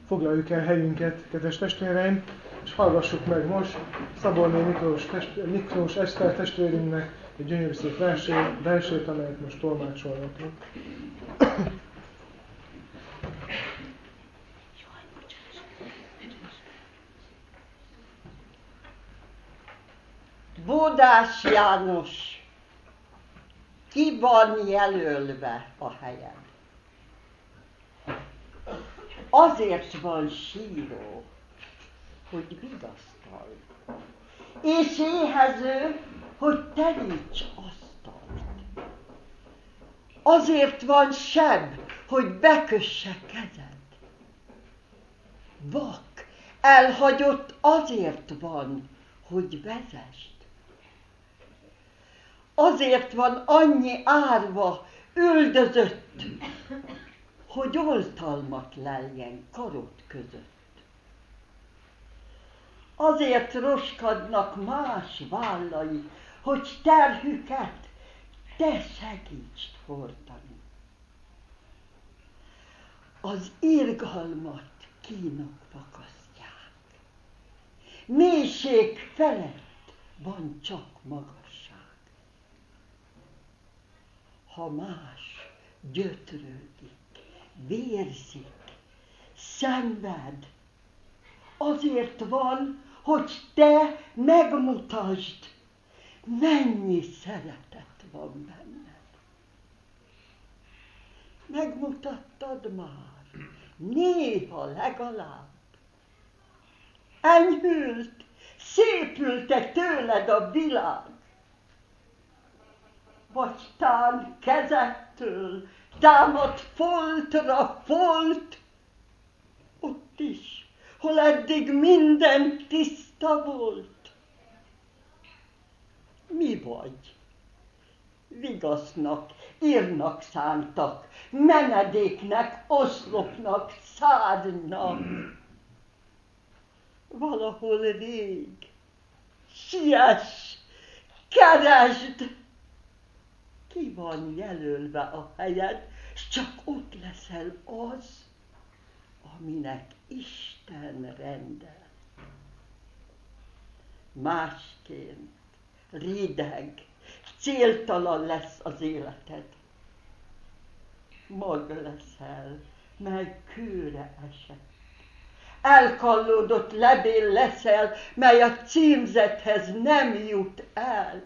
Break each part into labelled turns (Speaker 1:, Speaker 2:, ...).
Speaker 1: foglaljuk el helyünket, kedves testvéreim, és hallgassuk meg most Szabolné Miklós Eszter testvérünknek egy gyönyörű szép versét, amelyet most tolmácsolnak.
Speaker 2: Bódás János, ki van jelölve a helyed? Azért van síró, hogy vigasztal, és éhező, hogy teríts asztalt. Azért van seb, hogy bekösse kezed. Vak, elhagyott azért van, hogy vezesd. Azért van annyi árva, üldözött, hogy oltalmat leljen karod között. Azért roskadnak más vállai, hogy terhüket te segítsd hordani. Az irgalmat kínok fakasztják. Mélység felett van csak magasság. Ha más gyötrődik, vérzik, szenved, azért van, hogy te megmutasd, mennyi szeretet van benned. Megmutattad már, néha legalább. Enyhült, szépült-e tőled a világ? Vagy tán kezedtől támad foltra folt, ott is, hol eddig minden tiszta volt. Mi vagy? Vigasznak, írnak szántak, menedéknek, oszlopnak, szárnynak. Valahol rég, siess, keresd, ki van jelölve a helyed, s csak ott leszel az, aminek Isten rendel. Másként rideg, céltalan lesz az életed. Mag leszel, mely kőre esett. Elkallódott levél leszel, mely a címzethez nem jut el.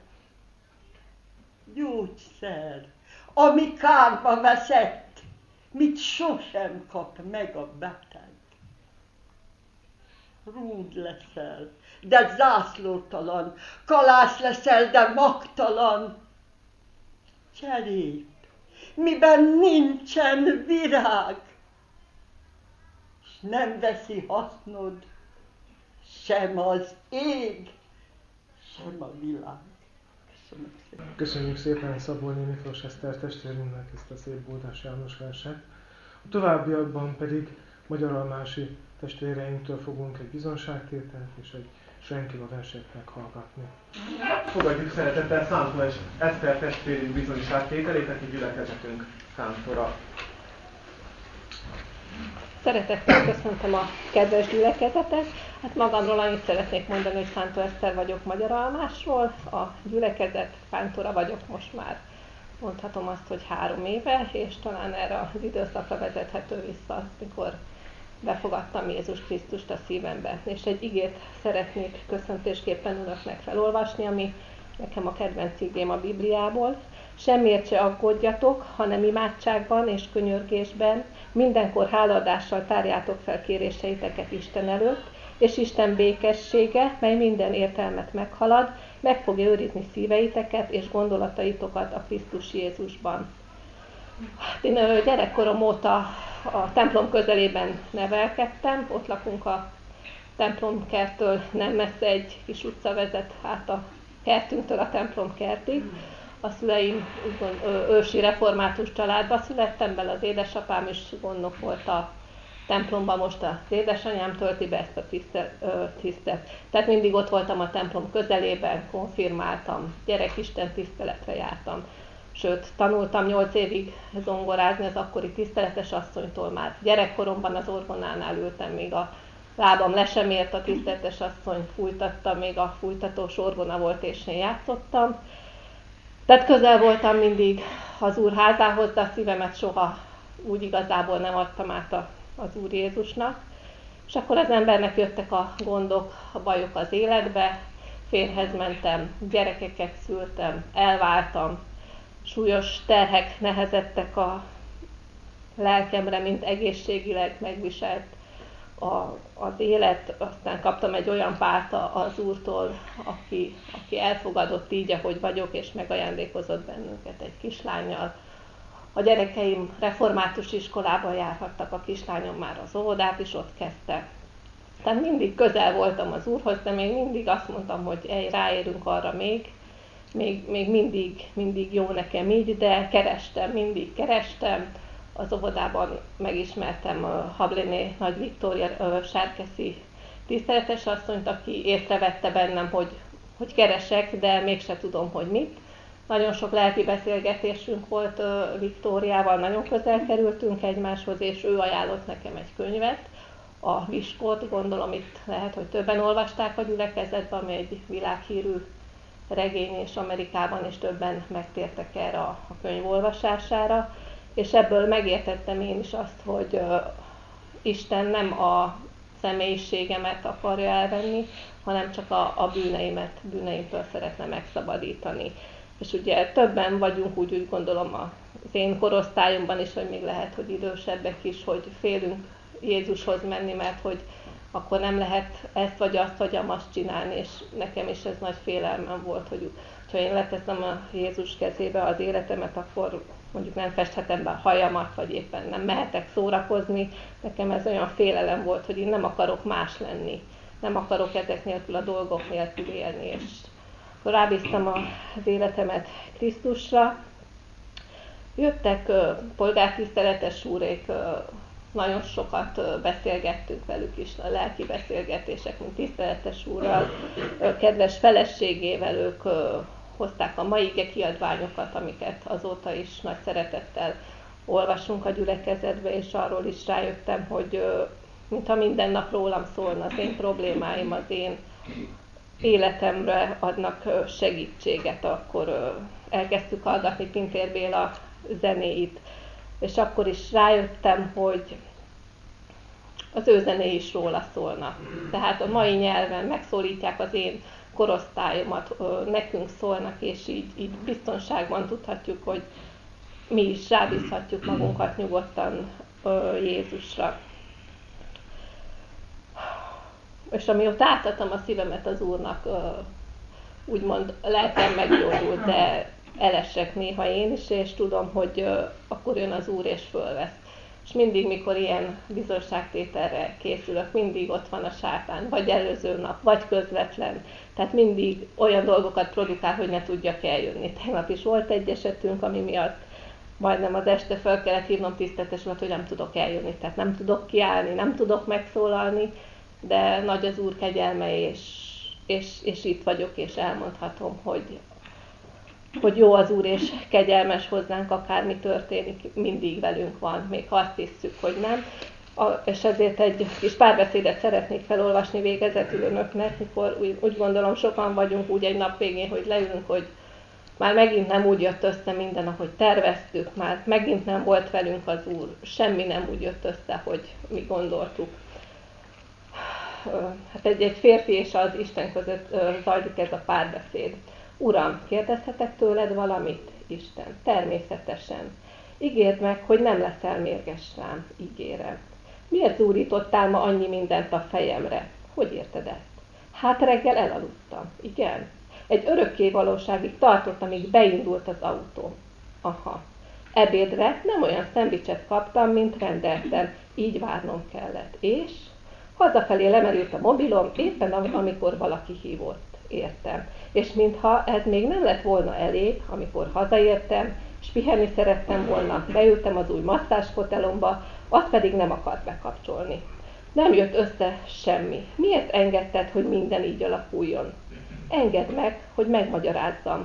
Speaker 2: Gyógyszer, ami kárba veszett, mit sosem kap meg a beteg. Rúd leszel, de zászlótalan, kalász leszel, de magtalan. Cserép, miben nincsen virág, s nem veszi hasznod sem az ég, sem a világ.
Speaker 1: Köszönjük szépen Szabolné Miklós Eszter testvérünknek ezt a szép Bódás János verset. A továbbiakban pedig magyaralmási testvéreinktől fogunk egy bizonságtételt és egy Senkila verset meghallgatni. Fogadjuk szeretettel Szántó és Eszter testvérünk bizonságtételét, aki gyülekezetünk kántora.
Speaker 3: Szeretettel köszöntöm a kedves gyülekezetet. Hát magamról annyit szeretnék mondani, hogy Szántó Eszter vagyok Magyaralmásról, a gyülekezet kántora vagyok most már, mondhatom azt, hogy 3 éve, és talán erre az időszakra vezethető vissza, mikor befogadtam Jézus Krisztust a szívembe. És egy igét szeretnék köszöntésképpen önöknek felolvasni, ami nekem a kedvenc igém a Bibliából. Semmiért se aggódjatok, hanem imádságban és könyörgésben mindenkor hálaadással tárjátok fel kéréseiteket Isten előtt, és Isten békessége, mely minden értelmet meghalad, meg fogja őrizni szíveiteket és gondolataitokat a Krisztus Jézusban. Én gyerekkorom óta a templom közelében nevelkedtem, ott lakunk a templomkerttől, nem messze egy kis utca vezet át a kertünktől a templom kertig. A szüleim ősi református családba születtem bele, az édesapám is gondnok volt a templomban, most az édesanyám tölti be ezt a tisztet. Tehát mindig ott voltam a templom közelében, konfirmáltam, gyerekisten tiszteletre jártam. Sőt, tanultam 8 évig zongorázni az akkori tiszteletes asszonytól már. Gyerekkoromban az orgonánál ültem, még a lábam le sem ért, a tiszteletes asszony fújtatta, még a fújtatós orgona volt, és én játszottam. Tehát közel voltam mindig az Úr házához, de a szívemet soha úgy igazából nem adtam át az Úr Jézusnak. És akkor az embernek jöttek a gondok, a bajok az életbe, férjhez mentem, gyerekeket szültem, elváltam, súlyos terhek nehezettek a lelkemre, mint egészségileg megviselt az élet. Aztán kaptam egy olyan párt az Úrtól, aki elfogadott így, ahogy vagyok, és megajándékozott bennünket egy kislánnyal. A gyerekeim református iskolában járhattak, a kislányom már az óvodát is ott kezdte. Tehát mindig közel voltam az Úrhoz, de még mindig azt mondtam, hogy ráérünk arra még mindig jó nekem így, de mindig kerestem. Az óvodában megismertem Habléné Nagy Viktória Sárkeszi tiszteletes asszonyt, aki észrevette bennem, hogy keresek, de mégse tudom, hogy mit. Nagyon sok lelki beszélgetésünk volt Viktóriával, nagyon közel kerültünk egymáshoz, és ő ajánlott nekem egy könyvet, a Viskót, gondolom itt lehet, hogy többen olvasták a gyülekezetben, ami egy világhírű regény, és Amerikában is többen megtértek erre a könyv olvasására, és ebből megértettem én is azt, hogy Isten nem a személyiségemet akarja elvenni, hanem csak a bűneimtől szeretne megszabadítani. És ugye többen vagyunk úgy gondolom az én korosztályomban is, vagy még lehet, hogy idősebbek is, hogy félünk Jézushoz menni, mert hogy akkor nem lehet ezt vagy azt vagy amazt csinálni, és nekem is ez nagy félelmem volt, hogy ha én leteszem a Jézus kezébe az életemet, akkor mondjuk nem festhetem be a hajamat, vagy éppen nem mehetek szórakozni. Nekem ez olyan félelem volt, hogy én nem akarok más lenni, nem akarok ezek nélkül a dolgok nélkül élni, és akkor rábíztam az életemet Krisztusra. Jöttek polgártiszteletes úrék, nagyon sokat beszélgettünk velük is, a lelki beszélgetések, mint tiszteletes úrral, kedves feleségével, ők hozták a mai ige kiadványokat, amiket azóta is nagy szeretettel olvasunk a gyülekezetbe, és arról is rájöttem, hogy mintha minden nap rólam szólna, az én problémáim, az én életemre adnak segítséget. Akkor elkezdtük hallgatni Pintér Béla zenéit, és akkor is rájöttem, hogy az ő zenéi is róla szólnak. Tehát a mai nyelven megszólítják az én korosztályomat, nekünk szólnak, és így biztonságban tudhatjuk, hogy mi is rábízhatjuk magunkat nyugodtan Jézusra. És amióta átadtam a szívemet az Úrnak, úgymond lelkem meggyógyult, de elesek néha én is, és tudom, hogy akkor jön az Úr és fölvesz. És mindig, mikor ilyen bizonságtételre készülök, mindig ott van a sátán, vagy előző nap, vagy közvetlen. Tehát mindig olyan dolgokat produkál, hogy ne tudjak eljönni. Tegnap is volt egy esetünk, ami miatt majdnem az este fel kellett hívnom tiszteletes urat, hogy nem tudok eljönni. Tehát nem tudok kiállni, nem tudok megszólalni, de nagy az Úr kegyelme, és itt vagyok, és elmondhatom, hogy jó az Úr, és kegyelmes hozzánk, akármi történik, mindig velünk van, még ha azt hiszük, hogy nem. És ezért egy kis párbeszédet szeretnék felolvasni végezetül önöknek, mikor úgy gondolom sokan vagyunk úgy egy nap végén, hogy leülünk, hogy már megint nem úgy jött össze minden, ahogy terveztük, már megint nem volt velünk az Úr, semmi nem úgy jött össze, hogy mi gondoltuk. Hát egy férfi és az Isten között zajlik ez a párbeszéd. Uram, kérdezhetek tőled valamit? Isten, természetesen. Ígérd meg, hogy nem leszel mérges rám, ígérem. Miért zúrítottál ma annyi mindent a fejemre? Hogy érted ezt? Hát reggel elaludtam. Igen. Egy örökké valóságig tartott, amíg beindult az autó. Aha. Ebédre nem olyan szendvicset kaptam, mint rendeltem. Így várnom kellett. És? Hazafelé lemerült a mobilom, éppen amikor valaki hívott. Értem. És mintha ez még nem lett volna elég, amikor hazaértem, és pihenni szerettem volna, beültem az új masszázsfotelomba, azt pedig nem akart bekapcsolni. Nem jött össze semmi. Miért engedted, hogy minden így alakuljon? Engedd meg, hogy megmagyarázzam.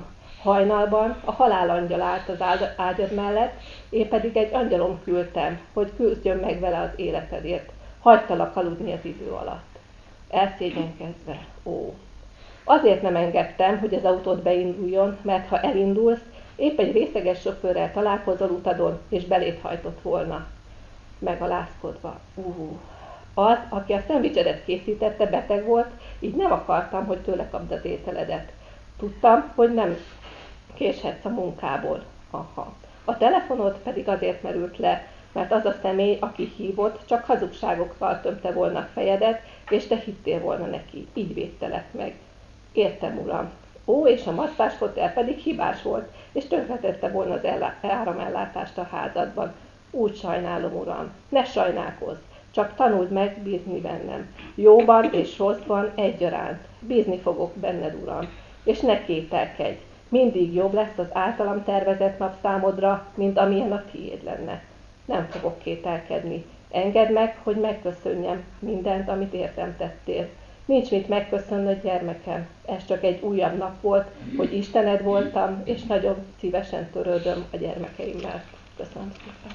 Speaker 3: Hajnalban a halálangyal állt az ágyad mellett, én pedig egy angyalom küldtem, hogy küzdjön meg vele az életedért. Hagytalak aludni az idő alatt. Elszégyenkezve, Azért nem engedtem, hogy az autót beinduljon, mert ha elindulsz, épp egy részeges sofőrrel találkozol utadon, és belét hajtott volna. Megalázkodva, Az, aki a szendvicsedet készítette, beteg volt, így nem akartam, hogy tőle kapd az ételedet. Tudtam, hogy nem késhetsz a munkából. A telefonod pedig azért merült le, mert az a személy, aki hívott, csak hazugságokkal tömte volna a fejedet, és te hittél volna neki, így védtelek meg. Értem, uram. És a masszázshotel pedig hibás volt, és tönkretette volna az áramellátást a házadban. Úgy sajnálom, uram, ne sajnálkozz, csak tanuld meg bízni bennem. Jóban és rosszban egyaránt. Bízni fogok benned, uram, és ne kételkedj. Mindig jobb lesz az általam tervezett nap számodra, mint amilyen a tiéd lenne. Nem fogok kételkedni. Engedd meg, hogy megköszönjem mindent, amit értem tettél. Nincs mit megköszönnöd, gyermekem. Ez csak egy újabb nap volt, hogy Istened voltam, és nagyon szívesen törődöm a gyermekeimmel. Köszönöm szépen.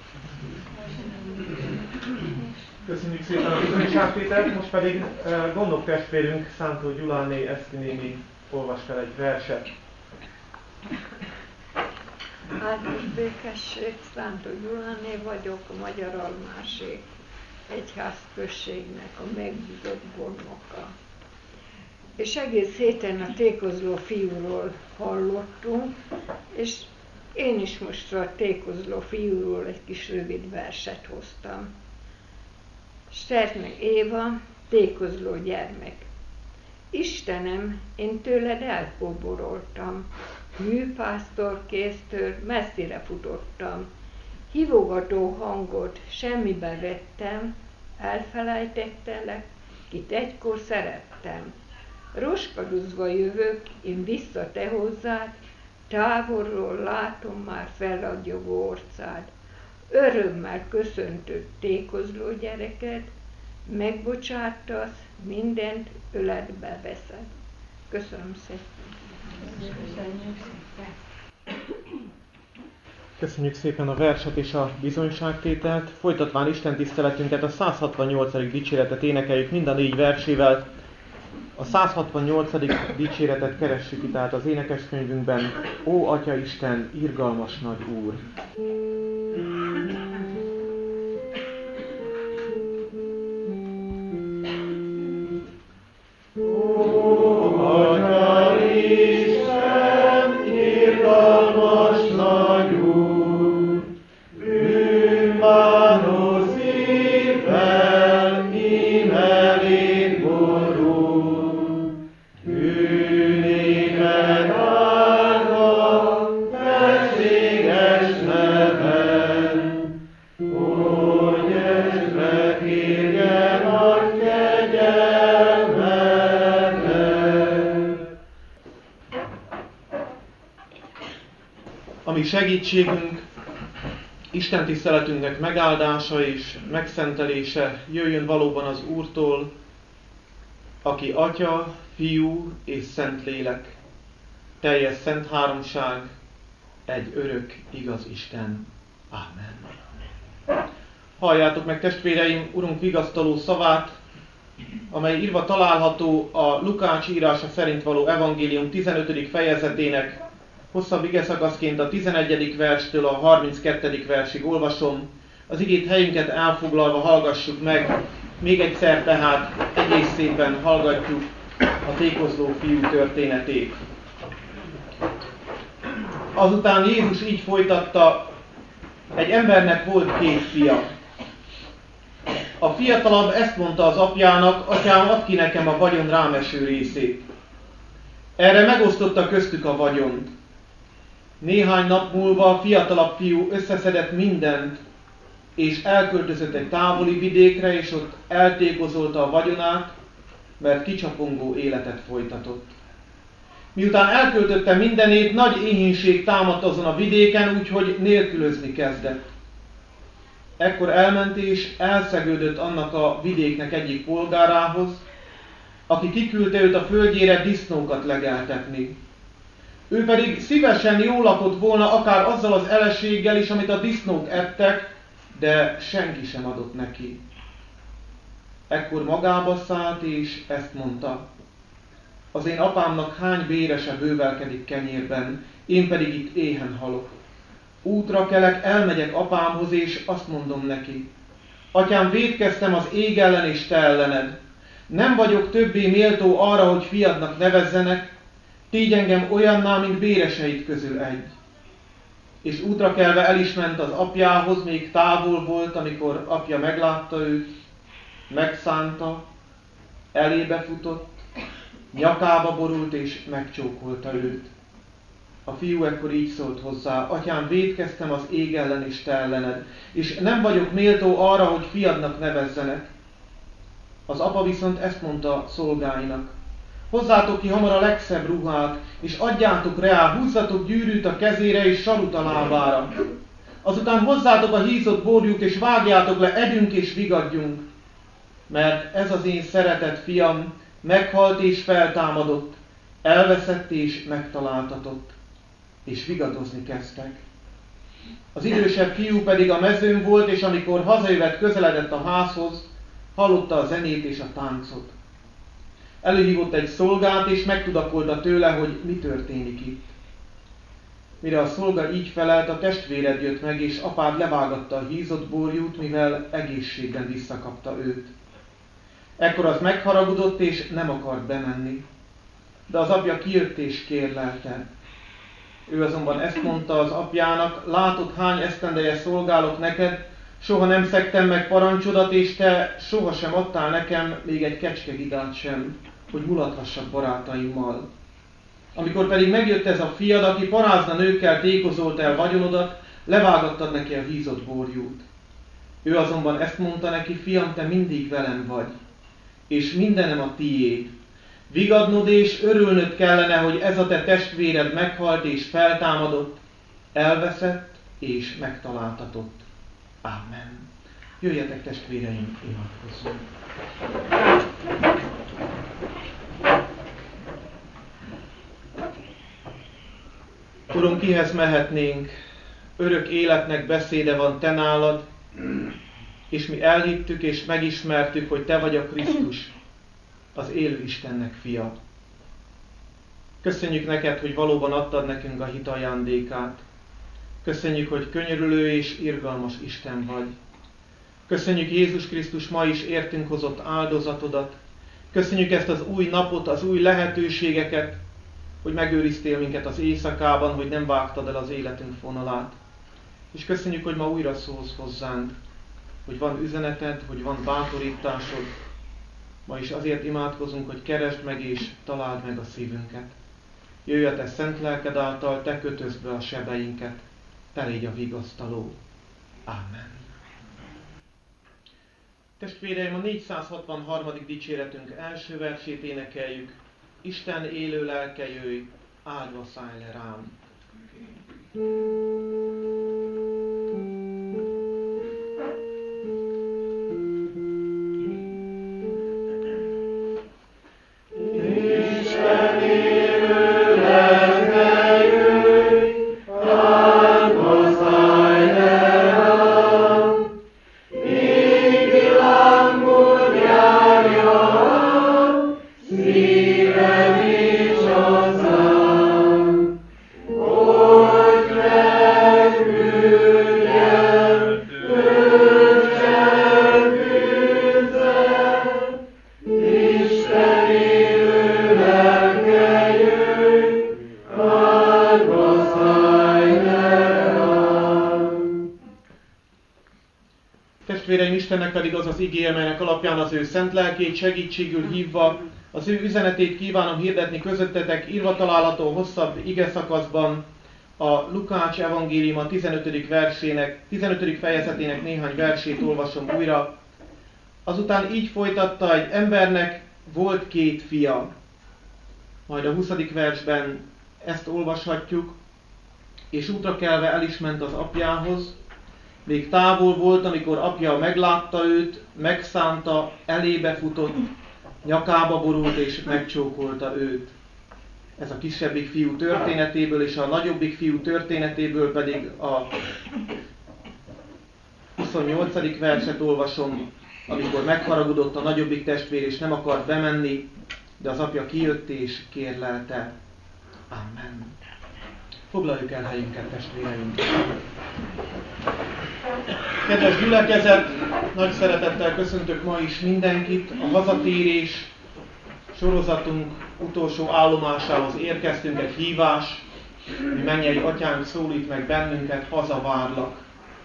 Speaker 4: Köszönjük szépen a bizonyságtételt, most pedig gondok testvérünk Szántó Gyuláné Eszti néni olvas fel egy verset.
Speaker 2: Áldás békesség, Szántó Gyuláné vagyok, a Magyar Almási egyházközségnek a megbízott gondnoka. És egész héten a tékozló fiúról hallottunk, és én is most a tékozló fiúról egy kis rövid verset hoztam. Stertnek Éva, tékozló gyermek. Istenem, én tőled elkóboroltam, műpásztorkéztől messzire futottam, hívogató hangod semmibe vettem, elfelejtettelek, kit egykor szerettem. Roskadozva jövök én vissza te hozzád, távolról látom már felragyogó orcád. Örömmel köszöntött tékozló gyereket, megbocsátasz, mindent öletbe veszed. Köszönöm szépen.
Speaker 4: Köszönjük szépen a verset és a bizonyságtételt. Folytatván Isten tiszteletünket, a 168. dicséretet énekeljük mind a 4 versével. A 168. dicséretet keressük itt át az énekeskönyvünkben. Ó, Atya Isten, irgalmas nagy Úr! Ami segítségünk, Isten tiszteletünknek megáldása és megszentelése jöjjön valóban az Úrtól, aki Atya, Fiú és Szentlélek, teljes szent háromság, egy örök, igaz Isten. Ámen. Halljátok meg, testvéreim, Urunk vigasztaló szavát, amely írva található a Lukács írása szerint való evangélium 15. fejezetének hosszabb igeszakaszként a 11. verstől a 32. versig olvasom. Az igét helyünket elfoglalva hallgassuk meg, még egyszer tehát egészében hallgatjuk a tékozló fiú történetét. Azután Jézus így folytatta, egy embernek volt 2 fia. A fiatalabb ezt mondta az apjának, atyám, add ki nekem a vagyon rámeső részét. Erre megosztotta köztük a vagyont. Néhány nap múlva a fiatalabb fiú összeszedett mindent, és elköltözött egy távoli vidékre, és ott eltékozolta a vagyonát, mert kicsapongó életet folytatott. Miután elköltötte mindenét, nagy éhínség támadt azon a vidéken, úgyhogy nélkülözni kezdett. Ekkor elment és elszegődött annak a vidéknek egyik polgárához, aki kiküldte őt a földjére disznókat legeltetni. Ő pedig szívesen jól lakott volna akár azzal az eleséggel is, amit a disznók ettek, de senki sem adott neki. Ekkor magába szállt, és ezt mondta: az én apámnak hány bérese bővelkedik kenyérben, én pedig itt éhen halok. Útra kelek, elmegyek apámhoz, és azt mondom neki: atyám, vétkeztem az ég ellen és te ellened. Nem vagyok többé méltó arra, hogy fiadnak nevezzenek, tégy engem olyanná, mint béreseid közül egy. És útra kelve el is ment az apjához, még távol volt, amikor apja meglátta őt, megszánta, elébe futott, nyakába borult és megcsókolta őt. A fiú ekkor így szólt hozzá: atyám, vétkeztem az ég ellen és te ellened, és nem vagyok méltó arra, hogy fiadnak nevezzenek. Az apa viszont ezt mondta szolgáinak: hozzátok ki hamar a legszebb ruhát, és adjátok rá, húzzatok gyűrűt a kezére és sarut a lábára. Azután hozzátok a hízott borjút, és vágjátok le, edünk és vigadjunk. Mert ez az én szeretett fiam, meghalt és feltámadott, elveszett és megtaláltatott. És vigadozni kezdtek. Az idősebb fiú pedig a mezőn volt, és amikor hazajövet, közeledett a házhoz, hallotta a zenét és a táncot. Előhívott egy szolgát, és megtudakolta tőle, hogy mi történik itt. Mire a szolga így felelt, a testvéred jött meg, és apád levágatta a hízott borjút, mivel egészségben visszakapta őt. Ekkor az megharagudott, és nem akart bemenni. De az apja kijött és kérlelte. Ő azonban ezt mondta az apjának: látod, hány esztendeje szolgálok neked, soha nem szegtem meg parancsodat, és te sohasem adtál nekem még egy kecskehidát sem, hogy mulathassak barátaimmal. Amikor pedig megjött ez a fiad, aki parázna nőkkel tékozolt el vagyonodat, levágattad neki a hízott borjút. Ő azonban ezt mondta neki: fiam, te mindig velem vagy, és mindenem a tiéd. Vigadnod és örülnöd kellene, hogy ez a te testvéred meghalt és feltámadott, elveszett és megtaláltatott. Amen. Jöjjetek, testvéreim, imádkozzunk. Uram, kihez mehetnénk? Örök életnek beszéde van te nálad, és mi elhittük és megismertük, hogy te vagy a Krisztus, az élő Istennek fia. Köszönjük neked, hogy valóban adtad nekünk a hit ajándékát. Köszönjük, hogy könyörülő és irgalmas Isten vagy. Köszönjük Jézus Krisztus ma is értünk hozott áldozatodat. Köszönjük ezt az új napot, az új lehetőségeket, hogy megőriztél minket az éjszakában, hogy nem vágtad el az életünk vonalát. És köszönjük, hogy ma újra szólsz hozzánk, hogy van üzeneted, hogy van bátorításod. Ma is azért imádkozunk, hogy keresd meg és találd meg a szívünket. Jöjj a te szent lelked által, te kötözd be a sebeinket, te légy a vigasztaló. Amen. Testvéreim, a 463. dicséretünk első versét énekeljük. Isten élő lelke, jöjj, áldva szállj le rám. Testvéreim, Istennek pedig az az igéje, melynek alapján az ő szent lelkét segítségül hívva, az ő üzenetét kívánom hirdetni közöttetek, írva található hosszabb igeszakaszban, a Lukács evangéliuma 15. fejezetének néhány versét olvasom újra. Azután így folytatta: egy embernek volt 2 fia. Majd a 20. versben ezt olvashatjuk: és útra kelve el is ment az apjához, még távol volt, amikor apja meglátta őt, megszánta, elébe futott, nyakába borult és megcsókolta őt. Ez a kisebbik fiú történetéből, és a nagyobbik fiú történetéből pedig a 28. verset olvasom, amikor megharagudott a nagyobbik testvér, és nem akart bemenni, de az apja kijött és kérlelte. Amen. Foglaljuk el helyünket, testvéreink! Kedves gyülekezet, nagy szeretettel köszöntök ma is mindenkit. A hazatérés sorozatunk utolsó állomásához érkeztünk, egy hívás, mi mennyei atyánk szólít meg bennünket, hazavárlak.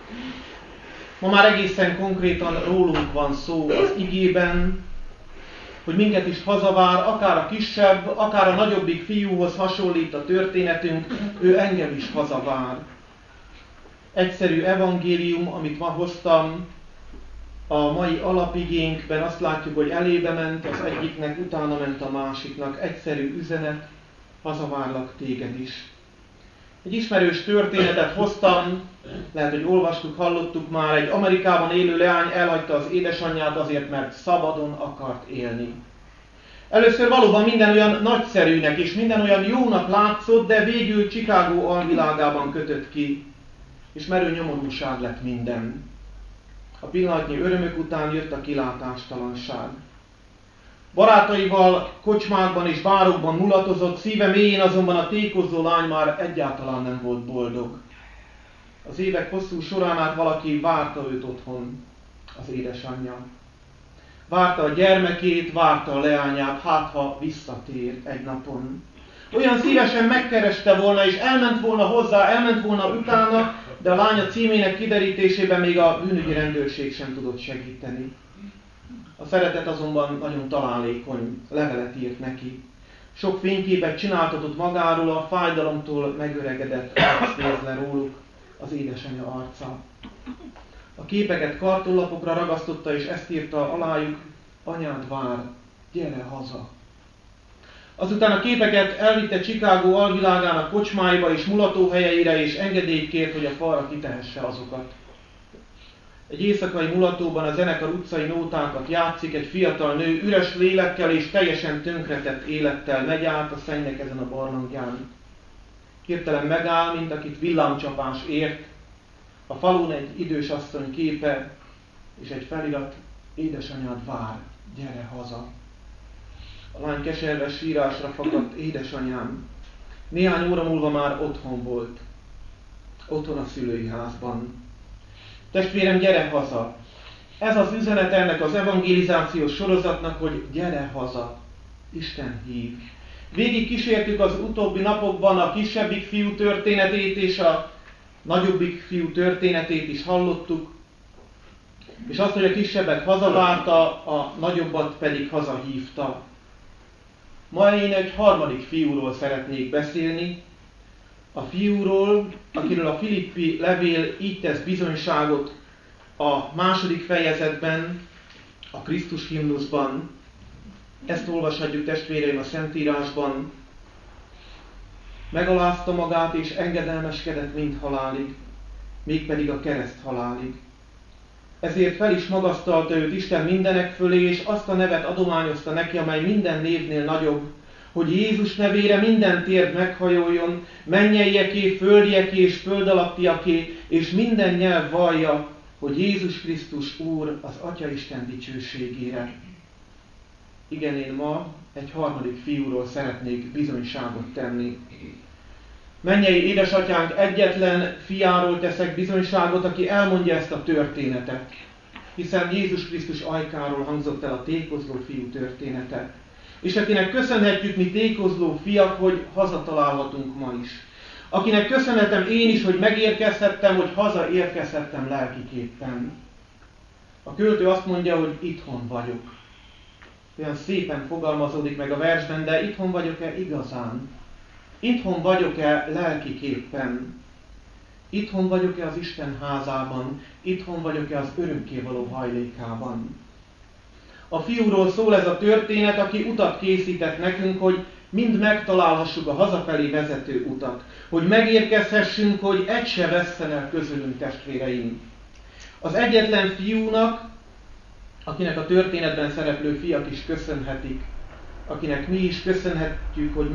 Speaker 4: Ma már egészen konkrétan rólunk van szó az igében, hogy minket is hazavár, akár a kisebb, akár a nagyobbik fiúhoz hasonlít a történetünk, ő engem is hazavár. Egyszerű evangélium, amit ma hoztam, a mai alapigénkben azt látjuk, hogy elébe ment az egyiknek, utána ment a másiknak. Egyszerű üzenet, hazavárlak téged is. Egy ismerős történetet hoztam, lehet, hogy olvastuk, hallottuk már, egy Amerikában élő leány elhagyta az édesanyját azért, mert szabadon akart élni. Először valóban minden olyan nagyszerűnek és minden olyan jónak látszott, de végül Chicago alvilágában kötött ki, és merő nyomorúság lett minden. A pillanatnyi örömök után jött a kilátástalanság. Barátaival kocsmákban és bárokban mulatozott, szíve mélyén azonban a tékozó lány már egyáltalán nem volt boldog. Az évek hosszú során át valaki várta őt otthon, az édesanyja. Várta a gyermekét, várta a leányát, hát ha visszatér egy napon. Olyan szívesen megkereste volna, és elment volna hozzá, elment volna utána, de a lánya címének kiderítésében még a bűnügyi rendőrség sem tudott segíteni. A szeretet azonban nagyon találékony, levelet írt neki. Sok fényképet csináltatott magáról, a fájdalomtól megöregedett arc néz le róluk, az édesanyja arca. A képeket kartonlapokra ragasztotta, és ezt írta alájuk: anyád vár, gyere haza. Azután a képeket elvitte Chicago alvilágának kocsmáiba és mulatóhelyeire, és engedélyt kért, hogy a falra kitehesse azokat. Egy éjszakai mulatóban a zenekar utcai nótákat játszik, egy fiatal nő üres lélekkel és teljesen tönkretett élettel megy át a szennynek ezen a barlangján. Hirtelen megáll, mint akit villámcsapás ért. A falun egy idős asszony képe, és egy felirat: édesanyád vár, gyere haza. A lány keserves sírásra fakadt: édesanyám. Néhány óra múlva már otthon volt. Otthon a szülői házban. Testvérem, gyere haza! Ez az üzenet ennek az evangelizációs sorozatnak, hogy gyere haza! Isten hív. Végig kísértük az utóbbi napokban a kisebbik fiú történetét és a nagyobbik fiú történetét is hallottuk, és azt, hogy a kisebbet hazavárta, a nagyobbat pedig hazahívta. Ma én egy harmadik fiúról szeretnék beszélni, a fiúról, akiről a Filippi levél így tesz bizonyságot a 2. fejezetben, a Krisztus himnuszban. Ezt olvashatjuk, testvéreim, a Szentírásban. Megalázta magát és engedelmeskedett mind halálig, mégpedig a kereszt halálig. Ezért fel is magasztalta őt Isten mindenek fölé, és azt a nevet adományozta neki, amely minden névnél nagyobb, hogy Jézus nevére minden térd meghajoljon, mennyeieké, földieké és földalattiaké, és minden nyelv vallja, hogy Jézus Krisztus Úr az Atyaisten dicsőségére. Igen, én ma egy harmadik fiúról szeretnék bizonyságot tenni. Mennyei édesatyánk egyetlen fiáról teszek bizonyságot, aki elmondja ezt a történetet. Hiszen Jézus Krisztus ajkáról hangzott el a tékozló fiú története. És akinek köszönhetjük mi tékozló fiak, hogy hazatalálhatunk ma is. Akinek köszönhetem én is, hogy megérkezhettem, hogy hazaérkezhettem lelkiképpen. A költő azt mondja, hogy itthon vagyok. Olyan szépen fogalmazódik meg a versben, de itthon vagyok-e igazán? Itthon vagyok-e lelkiképpen? Itthon vagyok-e az Isten házában? Itthon vagyok-e az örökkévaló hajlékában? A fiúról szól ez a történet, aki utat készített nekünk, hogy mind megtalálhassuk a hazafelé vezető utat. Hogy megérkezhessünk, hogy egy se vesszen el közülünk, testvéreim. Az egyetlen fiúnak, akinek a történetben szereplő fiak is köszönhetik, akinek mi is köszönhetjük, hogy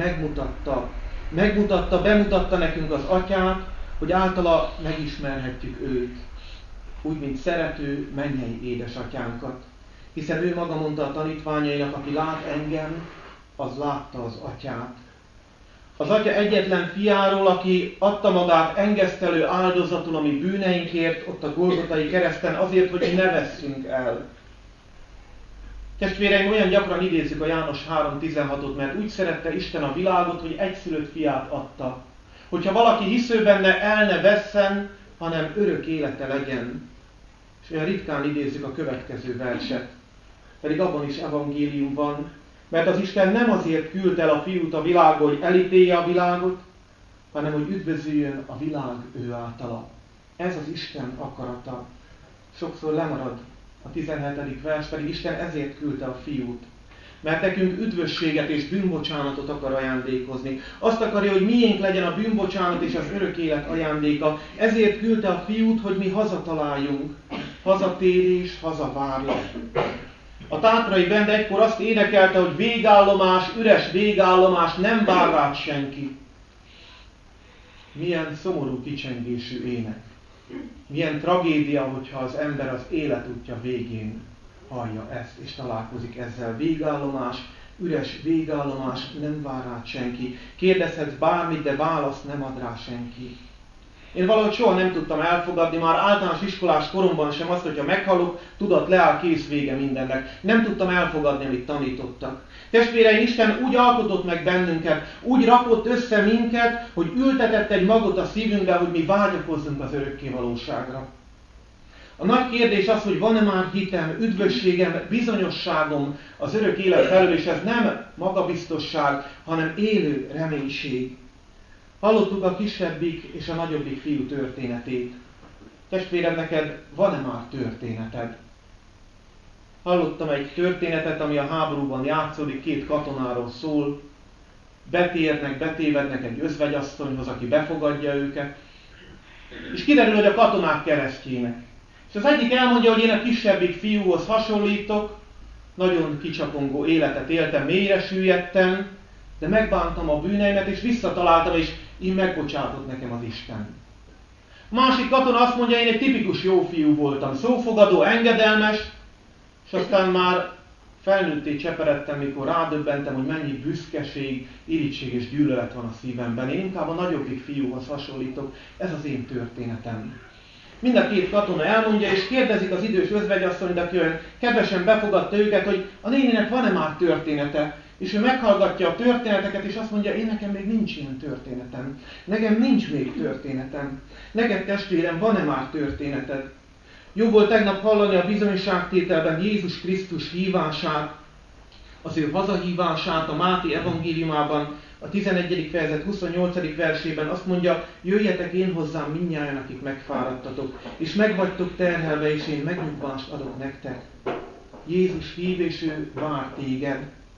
Speaker 4: bemutatta nekünk az Atyát, hogy általa megismerhetjük őt, úgy, mint szerető mennyei édesatyánkat. Hiszen ő maga mondta a tanítványainak, aki lát engem, az látta az Atyát. Az Atya egyetlen fiáról, aki adta magát engesztelő áldozatul a mi bűneinkért, ott a Golgotai kereszten, azért, hogy mi ne vesszünk el. Testvéreim, olyan gyakran idézzük a János 3.16-ot, mert úgy szerette Isten a világot, hogy egyszülött fiát adta. Hogyha valaki hisző benne, el ne vesszen, hanem örök élete legyen. És olyan ritkán idézzük a következő verset. Pedig abban is evangélium van, mert az Isten nem azért küldte el a fiút a világba, hogy elítélje a világot, hanem hogy üdvözüljön a világ ő általa. Ez az Isten akarata. Sokszor lemarad a 17. vers, pedig Isten ezért küldte a fiút. Mert nekünk üdvösséget és bűnbocsánatot akar ajándékozni. Azt akarja, hogy miénk legyen a bűnbocsánat és az örök élet ajándéka. Ezért küldte a fiút, hogy mi hazataláljunk. Hazatérés, hazavárlat. A Tátrai Bende egykor azt énekelte, hogy végállomás, üres végállomás, nem vár rád senki. Milyen szomorú kicsengésű ének. Milyen tragédia, hogyha az ember az életútja végén hallja ezt, és találkozik ezzel. Végállomás, üres végállomás, nem vár rád senki. Kérdezhetsz bármit, de választ nem ad rá senki. Én valahogy soha nem tudtam elfogadni, már általános iskolás koromban sem azt, hogyha meghallok, tudat leáll, kész, vége mindennek. Nem tudtam elfogadni, amit tanítottak. Testvéreim, Isten úgy alkotott meg bennünket, úgy rakott össze minket, hogy ültetett egy magot a szívünkbe, hogy mi vágyakozzunk az örökké valóságra. A nagy kérdés az, hogy van-e már hitem, üdvösségem, bizonyosságom az örök élet felől, és ez nem magabiztosság, hanem élő reménység. Hallottuk a kisebbik és a nagyobbik fiú történetét. Testvérem, neked van-e már történeted? Hallottam egy történetet, ami a háborúban játszódik, 2 katonáról szól. Betévednek egy özvegyasszonyhoz, aki befogadja őket. És kiderül, hogy a katonák keresztjének. És az egyik elmondja, hogy én a kisebbik fiúhoz hasonlítok, nagyon kicsapongó életet éltem, mélyre süllyedtem, de megbántam a bűneimet, és visszataláltam, és így megbocsátott nekem az Isten. Másik katona azt mondja, én egy tipikus jó fiú voltam, szófogadó, engedelmes, és aztán már felnőtté cseperedtem, mikor rádöbbentem, hogy mennyi büszkeség, irigység és gyűlölet van a szívemben. Én inkább a nagyobbik fiúhoz hasonlítok, ez az én történetem. Mind a 2 katona elmondja, és kérdezik az idős özvegyasszonyt, aki olyan kedvesen befogadta őket, hogy a néninek van-e már története. És ő meghallgatja a történeteket, és azt mondja, én nekem még nincs ilyen történetem. Nekem nincs még történetem. Neked, testvérem, van-e már történeted? Jó volt tegnap hallani a bizonyságtételben Jézus Krisztus hívását, az ő hazahívását a Máté evangéliumában, a 11. fejezet 28. versében azt mondja, jöjjetek én hozzám mindnyájan, akik megfáradtatok, és megvagytok terhelve, és én megnyugvást adok nektek. Jézus hív, és ő vár téged.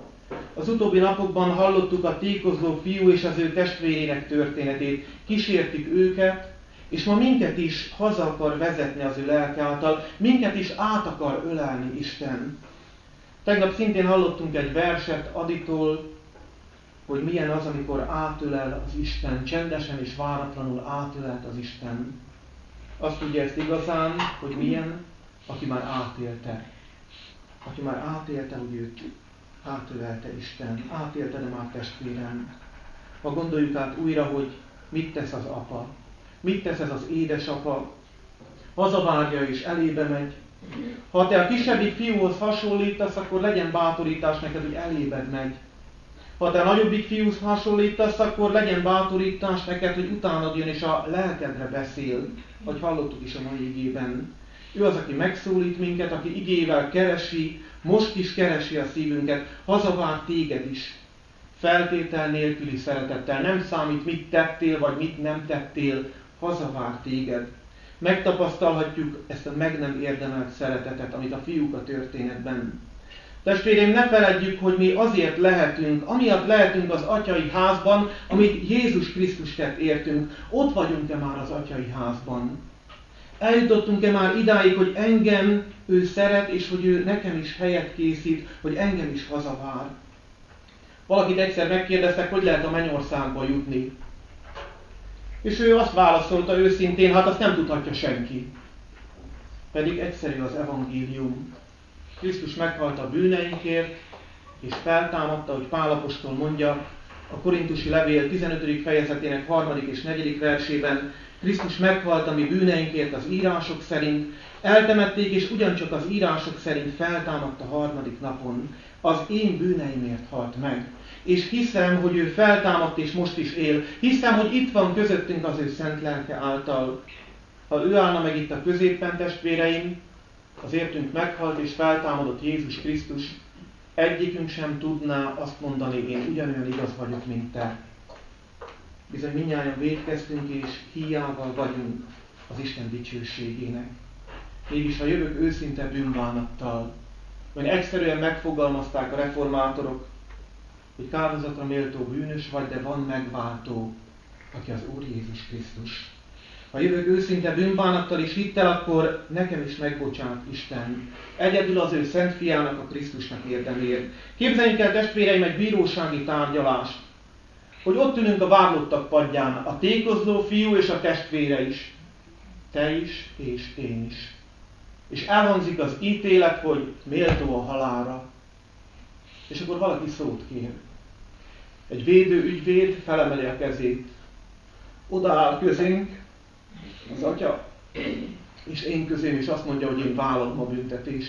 Speaker 4: Az utóbbi napokban hallottuk a tékozló fiú és az ő testvérének történetét. Kísértük őket, és ma minket is haza akar vezetni az ő lelke által, minket is át akar ölelni Isten. Tegnap szintén hallottunk egy verset Aditól, hogy milyen az, amikor átölel az Isten, csendesen és váratlanul átölelt az Isten. Azt tudja ezt igazán, hogy milyen, aki már átélte. Aki már átélte, hogy őt átölelte Isten. Átélte, de már testvérem. Ha gondoljuk át újra, hogy mit tesz az apa, mit tesz ez az édesapa, hazavárja és elébe megy. Ha te a kisebbik fiúhoz hasonlítasz, akkor legyen bátorítás neked, hogy elébed megy. Ha te a nagyobbik fiúhoz hasonlítasz, akkor legyen bátorítás neked, hogy utánad jön és a lelkedre beszél, ahogy hallottuk is a mai igében. Ő az, aki megszólít minket, aki igével keresi, most is keresi a szívünket, hazavár téged is. Feltétel nélküli szeretettel, nem számít, mit tettél, vagy mit nem tettél, hazavár téged. Megtapasztalhatjuk ezt a meg nem érdemelt szeretetet, amit a fiúk a történetben. Testvéreim, ne feledjük, hogy mi azért lehetünk, amiatt lehetünk az atyai házban, amit Jézus Krisztus tett értünk. Ott vagyunk-e már az atyai házban? Eljutottunk-e már idáig, hogy engem ő szeret, és hogy ő nekem is helyet készít, hogy engem is hazavár? Valakit egyszer megkérdeztek, hogy lehet a mennyországba jutni. És ő azt válaszolta őszintén, hát azt nem tudhatja senki. Pedig egyszerű az evangélium. Krisztus meghalt a bűneinkért, és feltámadta, hogy Pál apostol mondja a Korintusi levél 15. fejezetének 3. és 4. versében, Krisztus meghalt a mi bűneinkért az írások szerint, eltemették, és ugyancsak az írások szerint feltámadt a 3. napon. Az én bűneimért halt meg. És hiszem, hogy ő feltámadt, és most is él. Hiszem, hogy itt van közöttünk az ő szent lelke által. Ha ő állna meg itt a középpen, testvéreim, az értünk meghalt és feltámadott Jézus Krisztus, egyikünk sem tudná azt mondani, én ugyanolyan igaz vagyok, mint te. Bizony mindnyájan vétkeztünk, és híjával vagyunk az Isten dicsőségének. Mégis ha jövök őszinte bűnbánattal, mert egyszerűen megfogalmazták a reformátorok, hogy kárhozatra méltó bűnös vagy, de van megváltó, aki az Úr Jézus Krisztus. Ha jövök őszinte bűnbánattal és hittel, akkor nekem is megbocsát Isten. Egyedül az ő szent fiának, a Krisztusnak érdemért. Képzeljünk el, testvéreim, egy bírósági tárgyalást, hogy ott ülünk a vádlottak padján, a tékozló fiú és a testvére is. Te is, és én is. És elhangzik az ítélet, hogy méltó a halálra. És akkor valaki szót kér. Egy védő ügyvéd felemeli a kezét. Odaáll közénk az atya, és én közém is azt mondja, hogy én vállalom a büntetést.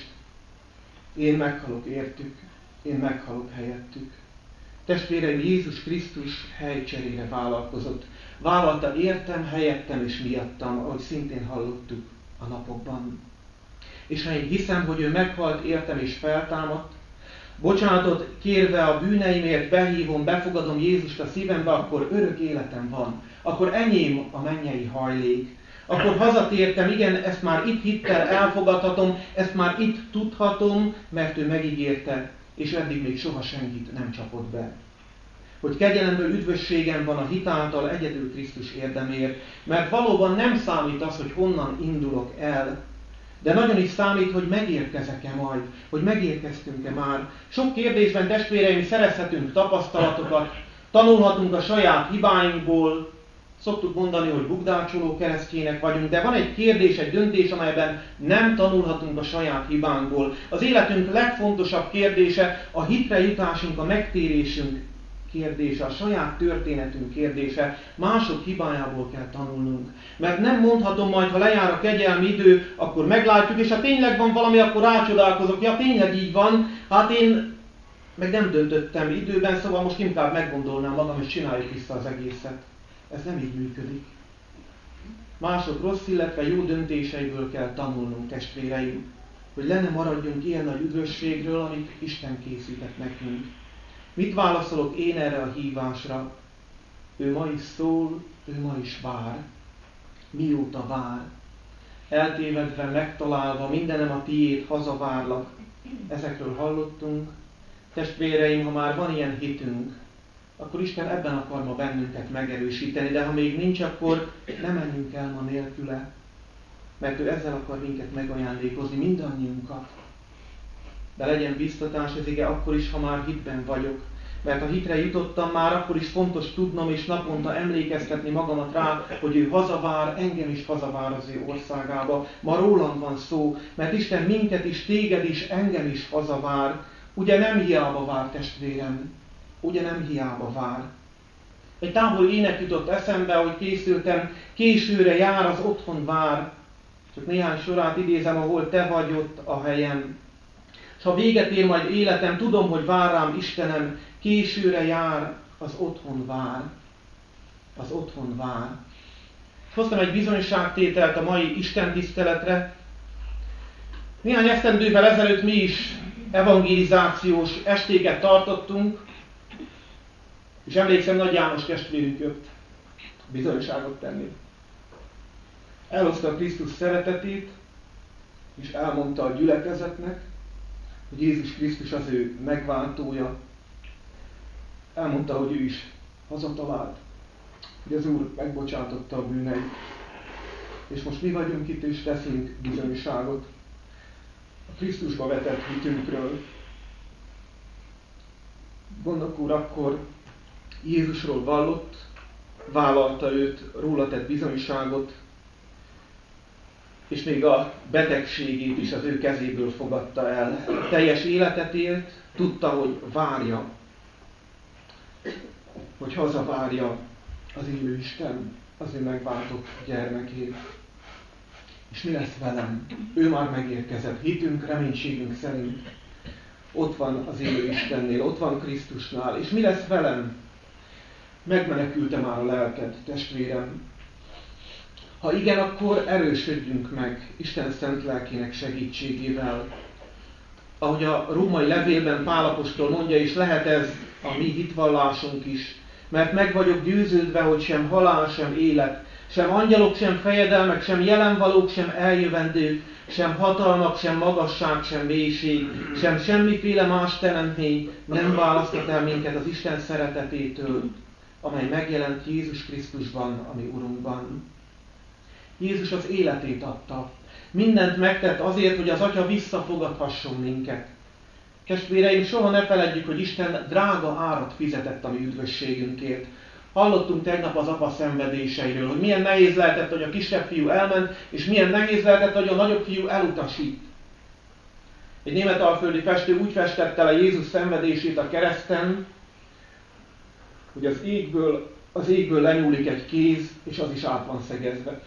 Speaker 4: Én meghalok értük, én meghalok helyettük. Testvéreim, Jézus Krisztus helycserére vállalkozott. Vállalta értem, helyettem és miattam, ahogy szintén hallottuk a napokban. És ha én hiszem, hogy ő meghalt, értem és feltámadt, bocsánatot kérve a bűneimért behívom, befogadom Jézust a szívembe, akkor örök életem van. Akkor enyém a mennyei hajlék. Akkor hazatértem, igen, ezt már itt hittel elfogadhatom, ezt már itt tudhatom, mert ő megígérte, és eddig még soha senkit nem csapott be. Hogy kegyelemből üdvösségem van a hit által egyedül Krisztus érdemért, mert valóban nem számít az, hogy honnan indulok el, de nagyon is számít, hogy megérkezek-e majd, hogy megérkeztünk-e már. Sok kérdésben, testvéreim, szerezhetünk tapasztalatokat, tanulhatunk a saját hibáinkból, szoktuk mondani, hogy bukdácsoló keresztjének vagyunk, de van egy kérdés, egy döntés, amelyben nem tanulhatunk a saját hibánkból. Az életünk legfontosabb kérdése, a hitre jutásunk, a megtérésünk kérdése, a saját történetünk kérdése. Mások hibájából kell tanulnunk. Mert nem mondhatom majd, ha lejár a kegyelmi idő, akkor meglátjuk, és ha tényleg van valami, akkor rácsodálkozok. Ja, tényleg így van, hát én meg nem döntöttem időben, szóval most inkább meggondolnám magam, és csináljuk vissza az egészet. Ez nem így működik. Mások rossz, illetve jó döntéseiből kell tanulnunk, testvéreim, hogy le ne maradjunk ilyen nagy üdvösségről, amit Isten készített nekünk. Mit válaszolok én erre a hívásra? Ő ma is szól, ő ma is vár. Mióta vár? Eltévedve, megtalálva, mindenem a tiéd, hazavárlak. Ezekről hallottunk. Testvéreim, ha már van ilyen hitünk, akkor Isten ebben akar ma bennünket megerősíteni, de ha még nincs, akkor ne menjünk el ma nélküle, mert ő ezzel akar minket megajándékozni, mindannyiunkat. De legyen biztatás az ige akkor is, ha már hitben vagyok, mert ha hitre jutottam már, akkor is fontos tudnom és naponta emlékeztetni magamat rá, hogy ő hazavár, engem is hazavár az ő országába. Ma rólam van szó, mert Isten minket is, téged is, engem is hazavár. Ugye nem hiába vár, testvérem? Ugye nem hiába vár? Egy távoli ének jutott eszembe, hogy készültem, későre jár, az otthon vár. Csak néhány sorát idézem, ahol te vagy ott a helyem. És ha véget ér majd életem, tudom, hogy vár rám Istenem, későre jár, az otthon vár. Az otthon vár. Hoztam egy bizonyságtételt a mai Isten tiszteletre. Néhány esztendővel ezelőtt mi is evangelizációs estéket tartottunk, és emlékszem, Nagy János testvérünk jött bizonyságot tenni. Elhozta Krisztus szeretetét, és elmondta a gyülekezetnek, hogy Jézus Krisztus az ő megváltója. Elmondta, hogy ő is hazatalált, hogy az Úr megbocsátotta a bűneit. És most mi vagyunk itt, és teszünk bizonyságot a Krisztusba vetett hitünkről. Gondok úr akkor Jézusról vállalta őt, róla tett bizonyságot, és még a betegségét is az ő kezéből fogadta el. Teljes életet élt, tudta, hogy várja, hogy hazavárja az élő Isten, az ő megváltott gyermekét. És mi lesz velem? Ő már megérkezett. Hitünk, reménységünk szerint ott van az élő Istennél, ott van Krisztusnál. És mi lesz velem? Megmenekült-e már a lelked, testvérem? Ha igen, akkor erősödjünk meg Isten szent lelkének segítségével. Ahogy a római levélben Pál apostol mondja, és lehet ez a mi hitvallásunk is, mert meg vagyok győződve, hogy sem halál, sem élet, sem angyalok, sem fejedelmek, sem jelenvalók, sem eljövendők, sem hatalmak, sem magasság, sem mélység, sem semmiféle más teremtmény nem választhat el minket az Isten szeretetétől, amely megjelent Jézus Krisztusban, ami Urunkban. Jézus az életét adta. Mindent megtett azért, hogy az Atya visszafogadhasson minket. Testvéreim, soha ne feledjük, hogy Isten drága árat fizetett a mi üdvösségünkért. Hallottunk tegnap az apa szenvedéseiről, hogy milyen nehéz lehetett, hogy a kisebb fiú elment, és milyen nehéz lehetett, hogy a nagyobb fiú elutasít. Egy németalföldi festő úgy festette le Jézus szenvedését a kereszten, hogy az égből lenyúlik egy kéz, és az is át van szegezve.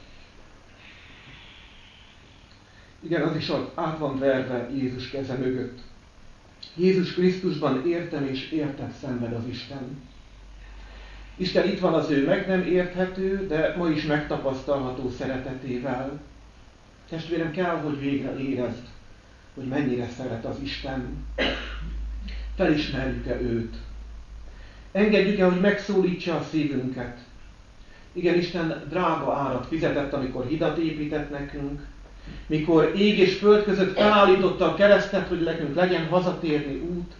Speaker 4: Igen, az is át van verve Jézus keze mögött. Jézus Krisztusban értem és érted szenved az Isten. Isten itt van az ő meg nem érthető, de ma is megtapasztalható szeretetével. Testvérem, kell, hogy végre érezd, hogy mennyire szeret az Isten. Felismerjük-e őt? Engedjük-e, hogy megszólítsa a szívünket? Igen, Isten drága árat fizetett, amikor hidat épített nekünk, mikor ég és föld között felállította a keresztet, hogy nekünk legyen hazatérni út,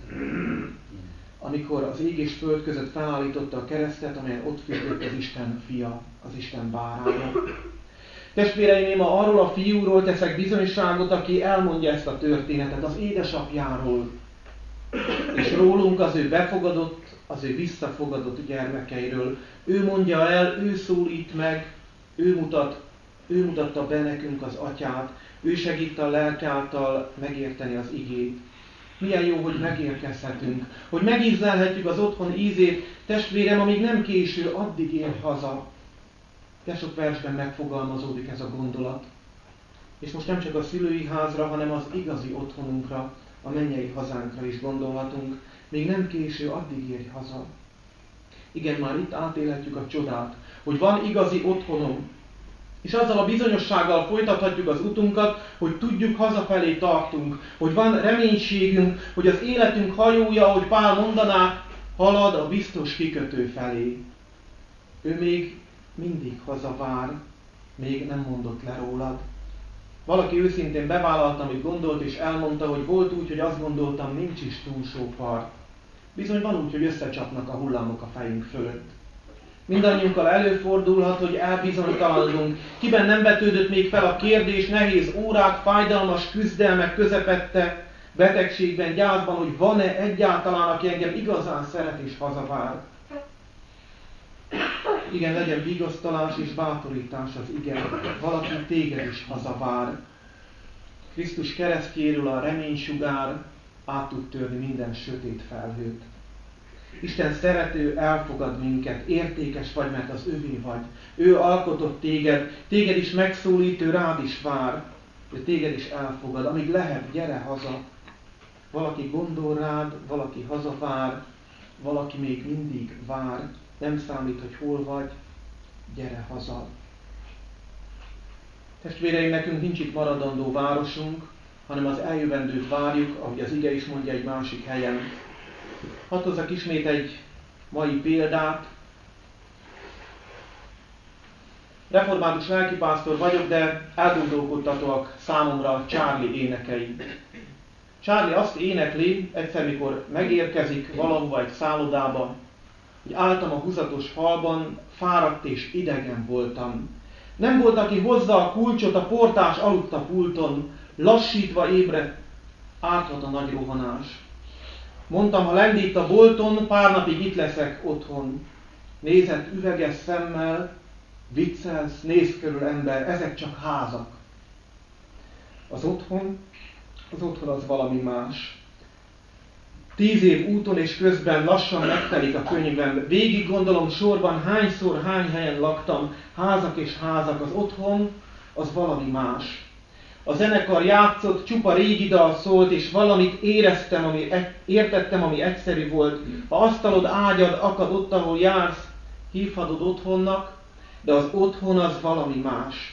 Speaker 4: amikor az ég és föld között felállította a keresztet, amelyen ott függött az Isten fia, az Isten báránya. Testvéreim, én ma arról a fiúról teszek bizonyságot, aki elmondja ezt a történetet, az édesapjáról, és rólunk, az ő befogadott, az ő visszafogadott gyermekeiről. Ő mondja el, ő szólít meg, ő mutatta be nekünk az Atyát, ő segít a lelke által megérteni az igét. Milyen jó, hogy megérkezhetünk, hogy megízlelhetjük az otthon ízét. Testvérem, amíg nem késő, addig érj haza. De sok versben megfogalmazódik ez a gondolat. És most nem csak a szülői házra, hanem az igazi otthonunkra, a mennyei hazánkra is gondolhatunk. Még nem késő, addig érj haza. Igen, már itt átélhetjük a csodát, hogy van igazi otthonom, és azzal a bizonyossággal folytathatjuk az utunkat, hogy tudjuk, hazafelé tartunk, hogy van reménységünk, hogy az életünk hajója, ahogy Pál mondaná, halad a biztos kikötő felé. Ő még mindig hazavár, még nem mondott le rólad. Valaki őszintén bevállalta, amit gondolt, és elmondta, hogy volt úgy, hogy azt gondoltam, nincs is túlsó part. Bizony van úgy, hogy összecsapnak a hullámok a fejünk fölött. Mindannyiunkkal előfordulhat, hogy elbizonytalanodunk. Kiben nem vetődött még fel a kérdés, nehéz órák, fájdalmas küzdelmek közepette, betegségben, gyászban, hogy van-e egyáltalán, aki engem igazán szeret és hazavár. Igen, legyen vigasztalás és bátorítás az igen. Valaki téged is hazavár. Krisztus keresztjéről a reménysugár át tud törni minden sötét felhőt. Isten szerető, elfogad minket, értékes vagy, mert az övé vagy. Ő alkotott téged, téged is megszólít, ő rád is vár, ő téged is elfogad. Amíg lehet, gyere haza. Valaki gondol rád, valaki hazavár, valaki még mindig vár. Nem számít, hogy hol vagy, gyere haza. Testvéreim, nekünk nincs itt maradandó városunk, hanem az eljövendőt várjuk, ahogy az ige is mondja egy másik helyen. Hadd hozzak ismét egy mai példát. Református lelkipásztor vagyok, de elgondolkodtatóak számomra Charlie énekei. Charlie azt énekli, egyszer mikor megérkezik valahova egy szállodába, hogy álltam a húzatos falban, fáradt és idegen voltam. Nem volt, aki hozza a kulcsot, a portás aludt a pulton, lassítva ébredt, ártott a nagy rohanás. Mondtam, ha lendít a bolton, pár napig itt leszek otthon. Nézett üveges szemmel, viccelsz, néz körül ember, ezek csak házak. Az otthon az valami más. 10 év úton és közben lassan megtelik a könyvem. Végig gondolom sorban hányszor, hány helyen laktam, házak és házak. Az otthon az valami más. A zenekar játszott, csupa régi dal szólt, és valamit értettem, ami egyszerű volt. Ha asztalod, ágyad akad ott, ahol jársz, hívhatod otthonnak, de az otthon az valami más.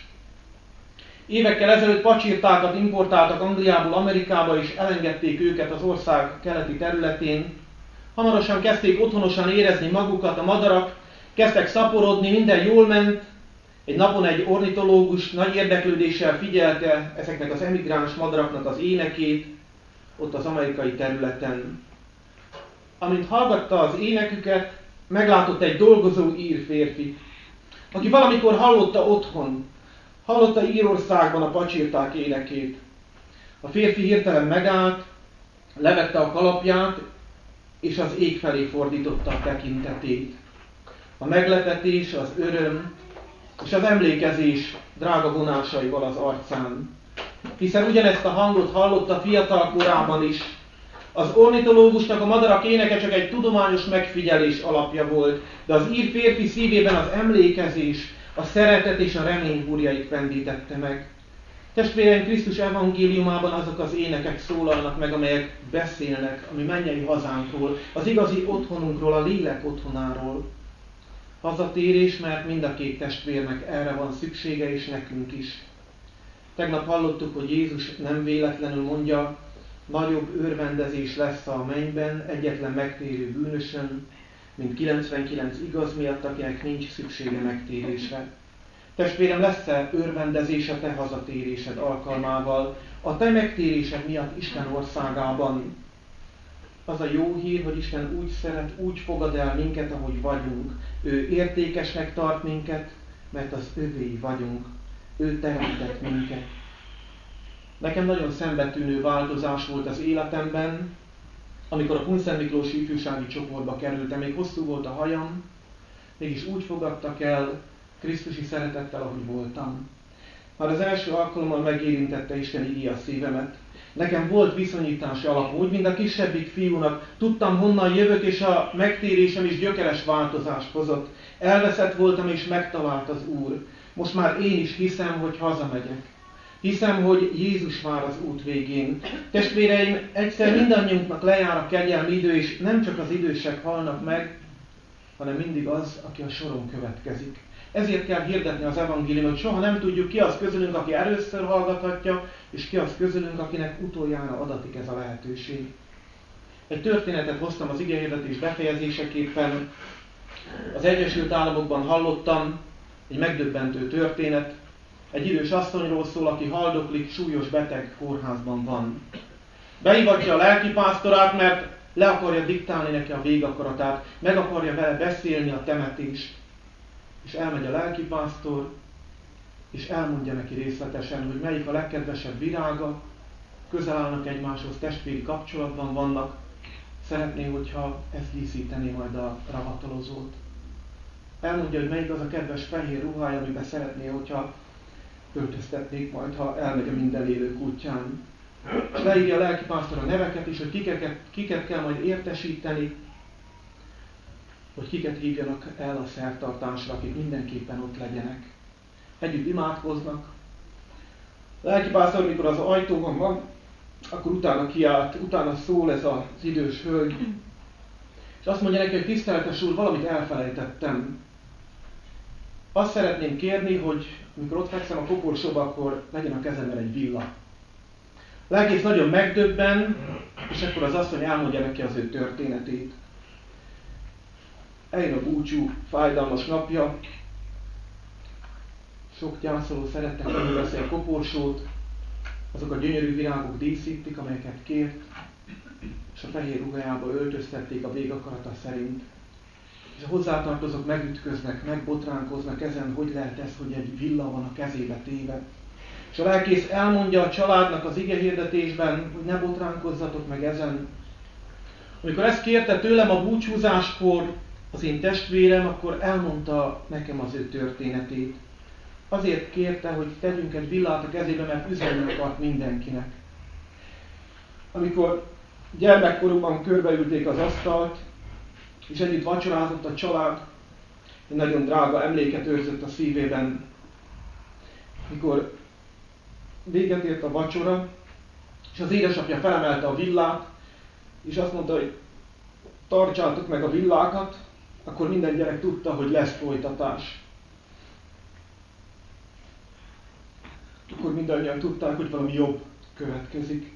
Speaker 4: Évekkel ezelőtt pacsirtákat importáltak Angliából Amerikába, és elengedték őket az ország keleti területén. Hamarosan kezdték otthonosan érezni magukat, a madarak kezdtek szaporodni, minden jól ment. Egy napon egy ornitológus nagy érdeklődéssel figyelte ezeknek az emigráns madaraknak az énekét ott az amerikai területen. Amint hallgatta az éneküket, meglátott egy dolgozó ír férfit, aki valamikor hallotta otthon, hallotta Írországban a pacsirták énekét. A férfi hirtelen megállt, levette a kalapját, és az ég felé fordította a tekintetét. A meglepetés, az öröm és az emlékezés drága vonásaival az arcán. Hiszen ugyanezt a hangot hallotta fiatal korában is. Az ornitológusnak a madarak éneke csak egy tudományos megfigyelés alapja volt, de az ír férfi szívében az emlékezés, a szeretet és a remény húrjait pendítette meg. Testvéreim, Krisztus evangéliumában azok az énekek szólalnak meg, amelyek beszélnek a mi mennyei hazánkról, az igazi otthonunkról, a lélek otthonáról. Hazatérés, mert mind a két testvérnek erre van szüksége, és nekünk is. Tegnap hallottuk, hogy Jézus nem véletlenül mondja, nagyobb örvendezés lesz a mennyben egyetlen megtérő bűnösön, mint 99 igaz miatt, akinek nincs szüksége megtérésre. Testvérem, lesz-e örvendezés a te hazatérésed alkalmával, a te megtérésed miatt Isten országában? Az a jó hír, hogy Isten úgy szeret, úgy fogad el minket, ahogy vagyunk. Ő értékesnek tart minket, mert az övéi vagyunk. Ő teremtett minket. Nekem nagyon szembetűnő változás volt az életemben, amikor a Kunszent Miklósi ifjúsági csoportba kerültem. Még hosszú volt a hajam, mégis úgy fogadtak el krisztusi szeretettel, ahogy voltam. Már az első alkalommal megérintette Isten igéje a szívemet. Nekem volt viszonyítási alapom, úgy, mint a kisebbik fiúnak. Tudtam, honnan jövök, és a megtérésem is gyökeres változást hozott. Elveszett voltam, és megtalált az Úr. Most már én is hiszem, hogy hazamegyek. Hiszem, hogy Jézus vár az út végén. Testvéreim, egyszer mindannyiunknak lejár a kegyelmi idő, és nem csak az idősek halnak meg, hanem mindig az, aki a soron következik. Ezért kell hirdetni az evangéliumot, hogy soha nem tudjuk, ki az közülünk, aki először hallgathatja, és ki az közülünk, akinek utoljára adatik ez a lehetőség. Egy történetet hoztam az igehirdetés befejezéseképpen. Az Egyesült Államokban hallottam egy megdöbbentő történet. Egy idős asszonyról szól, aki haldoklik, súlyos beteg, kórházban van. Behívatja a lelkipásztorát, mert le akarja diktálni neki a végakaratát, meg akarja vele beszélni a temetést. És elmegy a lelkipásztor, és elmondja neki részletesen, hogy melyik a legkedvesebb virága, közel állnak egymáshoz, testvéri kapcsolatban vannak, szeretné, hogyha ez díszítené majd a ravatalozót. Elmondja, hogy melyik az a kedves fehér ruhája, amiben szeretné, hogyha öltöztetnék majd, ha elmegy a minden élők útján. És leírja a lelkipásztor a neveket is, hogy kiket kell majd értesíteni, hogy kiket hívjanak el a szertartásra, akik mindenképpen ott legyenek. Együtt imádkoznak. A lelkipásztor, mikor az ajtóban van, akkor utána kiált, utána szól ez az idős hölgy, és azt mondja neki, hogy tiszteletes úr, valamit elfelejtettem. Azt szeretném kérni, hogy amikor ott fekszem a koporsóba, akkor legyen a kezemben egy villa. A lelkész nagyon megdöbben, és akkor az asszony elmondja neki az ő történetét. Eljön a búcsú, fájdalmas napja, sok gyászoló szerettek előveszi a koporsót, azok a gyönyörű virágok díszítik, amelyeket kért, és a fehér ruhájába öltöztették a végakarata szerint. És a hozzátartozók megütköznek, megbotránkoznak ezen, hogy lehet ez, hogy egy villa van a kezébe téve. És a lelkész elmondja a családnak az igehirdetésben, hogy ne botránkozzatok meg ezen, Amikor ezt kérte tőlem a búcsúzáskor az én testvérem, akkor elmondta nekem az ő történetét. Azért kérte, hogy tegyünk egy villát a kezébe, mert üzenni akart mindenkinek. Amikor gyermekkorukban körbeülték az asztalt, és együtt vacsorázott a család, egy nagyon drága emléket őrzött a szívében. Mikor véget ért a vacsora, és az édesapja felemelte a villát, és azt mondta, hogy tartsátok meg a villákat, akkor minden gyerek tudta, hogy lesz folytatás. Akkor mindannyian tudták, hogy valami jobb következik.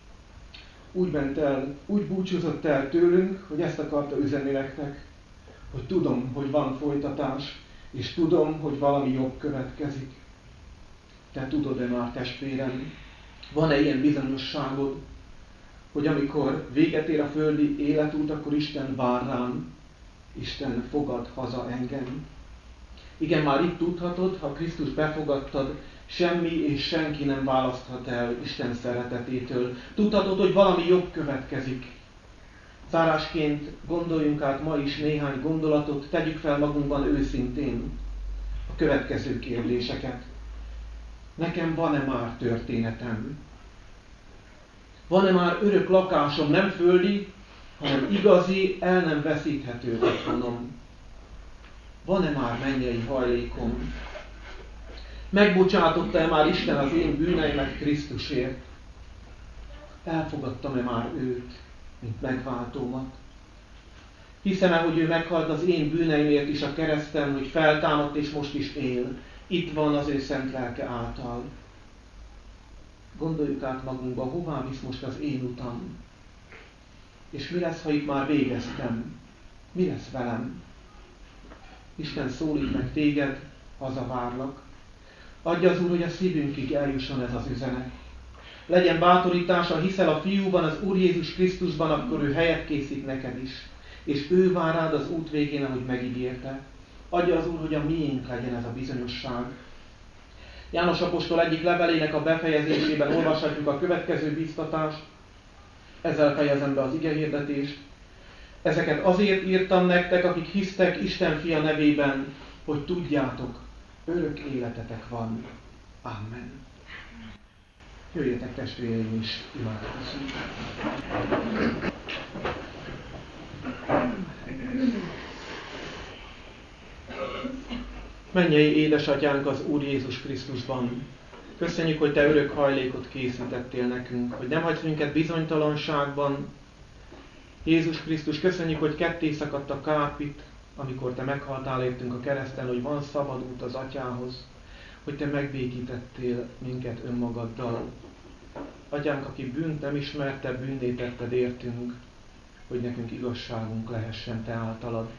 Speaker 4: Úgy ment el, úgy búcsúzott el tőlünk, hogy ezt akarta üzenni nektek, hogy tudom, hogy van folytatás, és tudom, hogy valami jobb következik. Te tudod-e már, testvérem? Van-e ilyen bizonyosságod, hogy amikor véget ér a földi életút, akkor Isten vár rám, Isten fogad haza engem? Igen, már itt tudhatod, ha Krisztus befogadtad, semmi és senki nem választhat el Isten szeretetétől. Tudhatod, hogy valami jobb következik. Zárásként gondoljunk át ma is néhány gondolatot, tegyük fel magunkban őszintén a következő kérdéseket. Nekem van-e már történetem? Van-e már örök lakásom, nem földi, hanem igazi, el nem veszíthető otthonom? Van-e már mennyei hajlékom? Megbocsátotta-e már Isten az én bűneimet Krisztusért? Elfogadtam-e már őt, mint megváltómat? Hiszem-e, hogy ő meghalt az én bűneimért is a kereszten, hogy feltámadt és most is él? Itt van az ő szent lelke által. Gondoljuk át magunkba, hová visz most az én utam? És mi lesz, ha itt már végeztem? Mi lesz velem? Isten szólít meg téged, hazavárlak. Adja az Úr, hogy a szívünkig eljusson ez az üzenet. Legyen bátorítása, hiszel a Fiúban, az Úr Jézus Krisztusban, akkor ő helyet készít neked is. És ő vár rád az út végén, ahogy megígérte. Adja az Úr, hogy a miénk legyen ez a bizonyosság. János apostol egyik levelének a befejezésében olvashatjuk a következő biztatást. Ezzel fejezem be az igehirdetést. Ezeket azért írtam nektek, akik hisztek Isten fia nevében, hogy tudjátok, örök életetek van. Amen. Jöjjetek, testvéreim, is imádkozzunk. Mennyei édesatyánk az Úr Jézus Krisztusban, köszönjük, hogy Te örök hajlékot készítettél nekünk, hogy nem hagysz minket bizonytalanságban. Jézus Krisztus, köszönjük, hogy ketté szakadt a kárpit, amikor Te meghaltál értünk a kereszten, hogy van szabad út az Atyához, hogy Te megbékítettél minket önmagaddal. Atyánk, aki bűnt nem ismerte, bűnné tetted értünk, hogy nekünk igazságunk lehessen Te általad.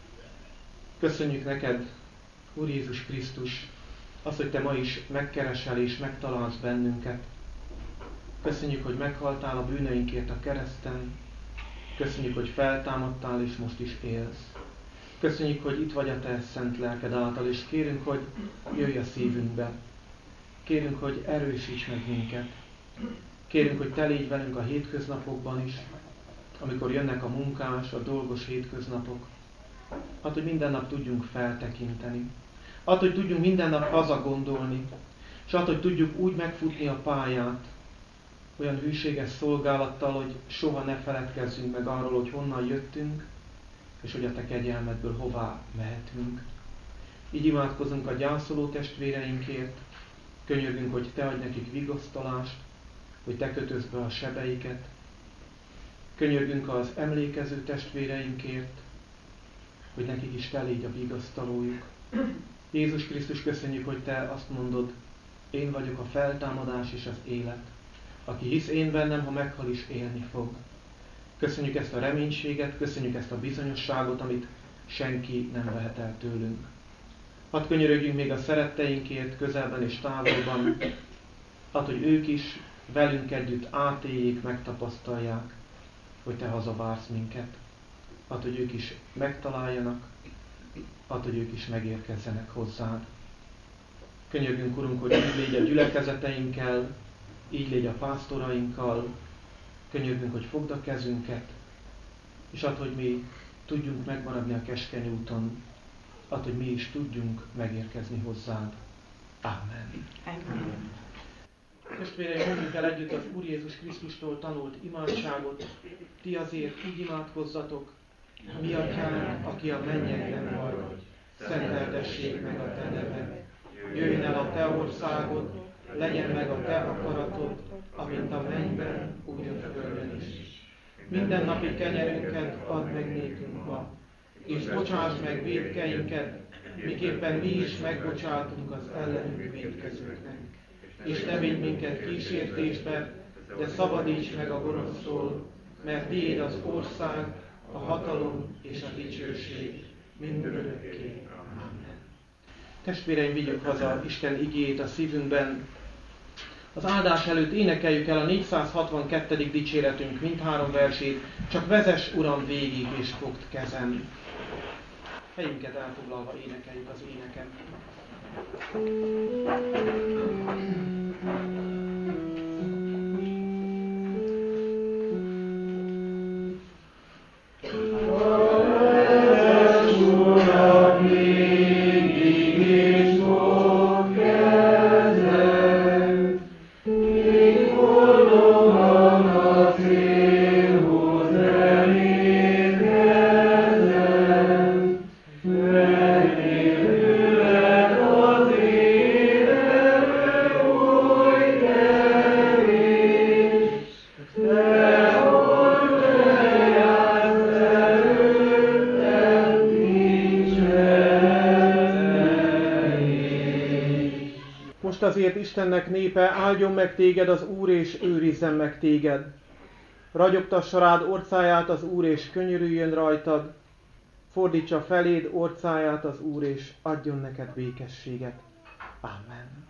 Speaker 4: Köszönjük neked, Úr Jézus Krisztus, az, hogy Te ma is megkeresel és megtalálsz bennünket. Köszönjük, hogy meghaltál a bűneinkért a kereszten. Köszönjük, hogy feltámadtál és most is élsz. Köszönjük, hogy itt vagy a Te szent lelked által, és kérünk, hogy jöjj a szívünkbe. Kérünk, hogy erősíts meg minket. Kérünk, hogy Te légy velünk a hétköznapokban is, amikor jönnek a munkás, a dolgos hétköznapok. Hát, hogy minden nap tudjunk feltekinteni. Hát, hogy tudjunk minden nap hazagondolni. És hát, hogy tudjuk úgy megfutni a pályát, olyan hűséges szolgálattal, hogy soha ne feledkezzünk meg arról, hogy honnan jöttünk, és hogy a Te kegyelmedből hová mehetünk. Így imádkozunk a gyászoló testvéreinkért, könyörgünk, hogy Te adj nekik vigasztalást, hogy Te kötözd be a sebeiket. Könyörgünk az emlékező testvéreinkért, hogy nekik is Te légy a vigasztalójuk. Jézus Krisztus, köszönjük, hogy Te azt mondod, én vagyok a feltámadás és az élet. Aki hisz én bennem, ha meghal is élni fog. Köszönjük ezt a reménységet, köszönjük ezt a bizonyosságot, amit senki nem vehet el tőlünk. Hadd könyörögjünk még a szeretteinkért, közelben és távolban, hadd, hogy ők is velünk együtt átéljék, megtapasztalják, hogy Te hazavársz minket. Hadd, hogy ők is megtaláljanak, hadd, hogy ők is megérkezzenek hozzád. Könyörgünk, Urunk, hogy így légy a és add, hogy mi tudjunk megmaradni a keskeny úton, add, hogy mi is tudjunk megérkezni hozzád. Amen.
Speaker 2: Amen.
Speaker 4: Testvéreim, mondjuk el együtt az Úr Jézus Krisztustól tanult imádságot. Ti azért úgy imádkozzatok: mi atyánk, aki a mennyekben vagy, szenteltessék meg a te neved. Jöjjön el a te országod, legyen meg a te akaratod, amint a mennyben, úgy a földön is. Mindennapi kenyerünket add meg nékünk ma, és bocsáss meg vétkeinket, miképpen mi is megbocsátunk az ellenünk vétkezőknek. És ne vigy minket kísértésbe, de szabadíts meg a gonosztól, mert tiéd az ország, a hatalom és a dicsőség mindörökké. Amen. Testvéreim, vigyük haza Isten igéjét a szívünkben. Az áldás előtt énekeljük el a 462. dicséretünk mindhárom versét, csak vezess, Uram, végig és fogd kezem. Helyünket elfoglalva énekeljük az éneket. Azért Istennek népe, áldjon meg téged az Úr, és őrizzen meg téged. Ragyogtassa rád orcáját az Úr, és könyörüljön rajtad. Fordítsa feléd orcáját az Úr, és adjon neked békességet. Amen.